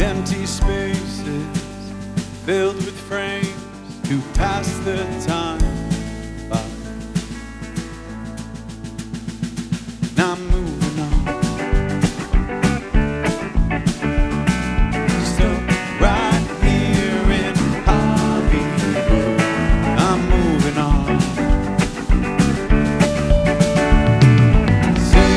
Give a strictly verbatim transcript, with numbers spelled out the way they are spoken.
empty spaces filled with frames to pass the time.